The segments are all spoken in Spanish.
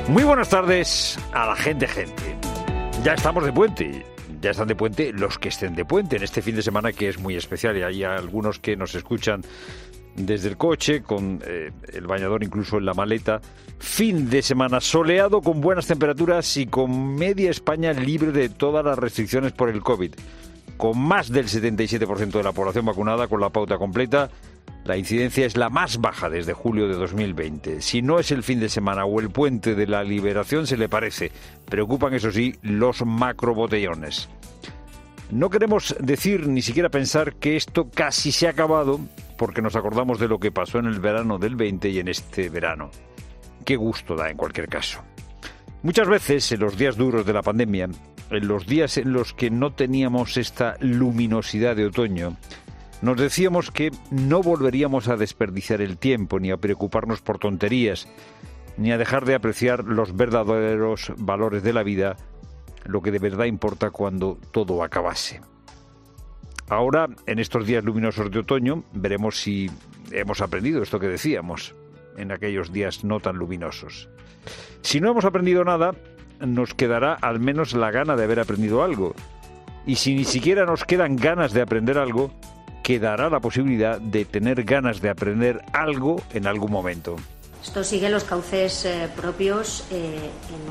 Muy buenas tardes a la gente. Ya estamos de puente. Ya están de puente los que estén de puente en este fin de semana, que es muy especial. Y hay algunos que nos escuchan desde el coche, con el bañador incluso en la maleta. Fin de semana soleado, con buenas temperaturas y con media España libre de todas las restricciones por el COVID. Con más del 77% de la población vacunada con la pauta completa, la incidencia es la más baja desde julio de 2020. Si no es el fin de semana o el puente de la liberación, se le parece. Preocupan, eso sí, los macrobotellones. No queremos decir ni siquiera pensar que esto casi se ha acabado, porque nos acordamos de lo que pasó en el verano del 20 y en este verano. Qué gusto da en cualquier caso. Muchas veces, en los días duros de la pandemia, en los días en los que no teníamos esta luminosidad de otoño, nos decíamos que no volveríamos a desperdiciar el tiempo, ni a preocuparnos por tonterías, ni a dejar de apreciar los verdaderos valores de la vida, lo que de verdad importa cuando todo acabase. Ahora, en estos días luminosos de otoño, veremos si hemos aprendido esto que decíamos en aquellos días no tan luminosos. Si no hemos aprendido nada, nos quedará al menos la gana de haber aprendido algo. Y si ni siquiera nos quedan ganas de aprender algo, quedará la posibilidad de tener ganas de aprender algo en algún momento. Esto sigue los cauces propios en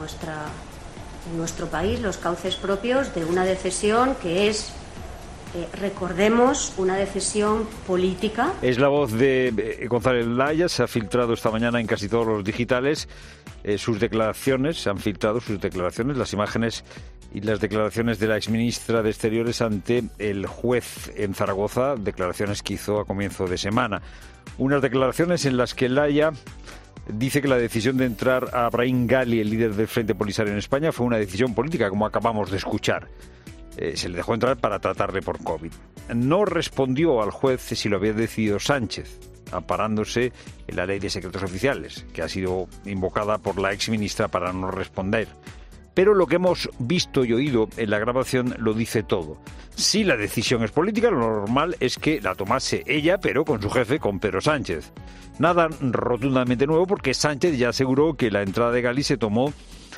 nuestro país, los cauces propios de una decisión que es, recordemos, una decisión política. Es la voz de González Laya. Se ha filtrado esta mañana en casi todos los digitales sus declaraciones, se han filtrado sus declaraciones, las imágenes y las declaraciones de la exministra de Exteriores ante el juez en Zaragoza, declaraciones que hizo a comienzo de semana. Unas declaraciones en las que Laya dice que la decisión de entrar a Brahim Gali, el líder del Frente Polisario en España, fue una decisión política, como acabamos de escuchar. Se le dejó entrar para tratarle por COVID. No respondió al juez si lo había decidido Sánchez, amparándose en la Ley de Secretos Oficiales, que ha sido invocada por la exministra para no responder. Pero lo que hemos visto y oído en la grabación lo dice todo. Si la decisión es política, lo normal es que la tomase ella, pero con su jefe, con Pedro Sánchez. Nada rotundamente nuevo, porque Sánchez ya aseguró que la entrada de Gali se tomó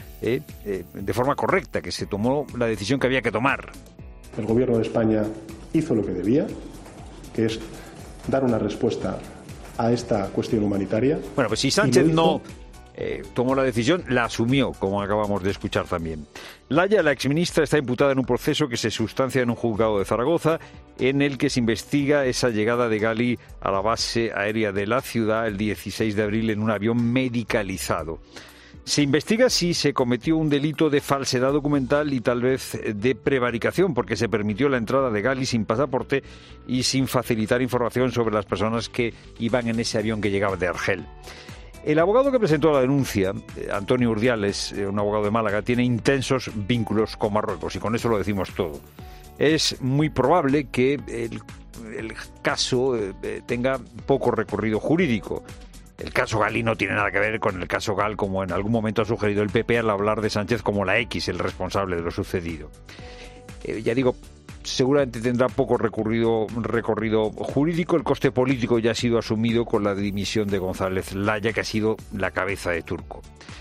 de forma correcta, que se tomó la decisión que había que tomar. El Gobierno de España hizo lo que debía, que es dar una respuesta a esta cuestión humanitaria. Bueno, pues si Sánchez no tomó la decisión, la asumió, como acabamos de escuchar también. Laya, la exministra, está imputada en un proceso que se sustancia en un juzgado de Zaragoza, en el que se investiga esa llegada de Gali a la base aérea de la ciudad el 16 de abril en un avión medicalizado. Se investiga si se cometió un delito de falsedad documental y tal vez de prevaricación, porque se permitió la entrada de Gali sin pasaporte y sin facilitar información sobre las personas que iban en ese avión que llegaba de Argel. El abogado que presentó la denuncia, Antonio Urdiales, un abogado de Málaga, tiene intensos vínculos con Marruecos, y con eso lo decimos todo. Es muy probable que el caso tenga poco recorrido jurídico. El caso Gali no tiene nada que ver con el caso Gal, como en algún momento ha sugerido el PP al hablar de Sánchez como la X, el responsable de lo sucedido. Ya digo, seguramente tendrá poco recorrido jurídico. El coste político ya ha sido asumido con la dimisión de González Laya, que ha sido la cabeza de turco.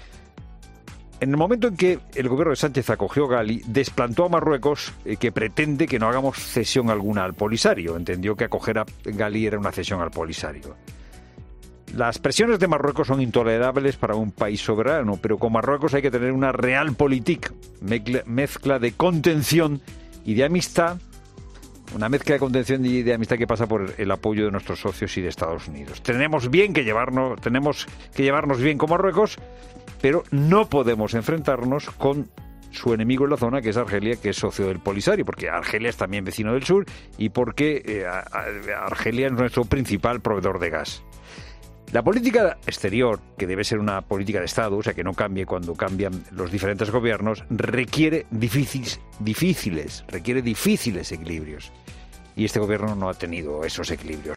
En el momento en que el gobierno de Sánchez acogió a Gali, desplantó a Marruecos, que pretende que no hagamos cesión alguna al Polisario. Entendió que acoger a Gali era una cesión al Polisario. Las presiones de Marruecos son intolerables para un país soberano, pero con Marruecos hay que tener una realpolitik, mezcla de contención y de amistad, una mezcla de contención y de amistad que pasa por el apoyo de nuestros socios y de Estados Unidos. Tenemos que llevarnos bien con Marruecos, pero no podemos enfrentarnos con su enemigo en la zona, que es Argelia, que es socio del Polisario, porque Argelia es también vecino del sur y porque Argelia es nuestro principal proveedor de gas. La política exterior, que debe ser una política de Estado, o sea, que no cambie cuando cambian los diferentes gobiernos, requiere difíciles equilibrios. Y este gobierno no ha tenido esos equilibrios.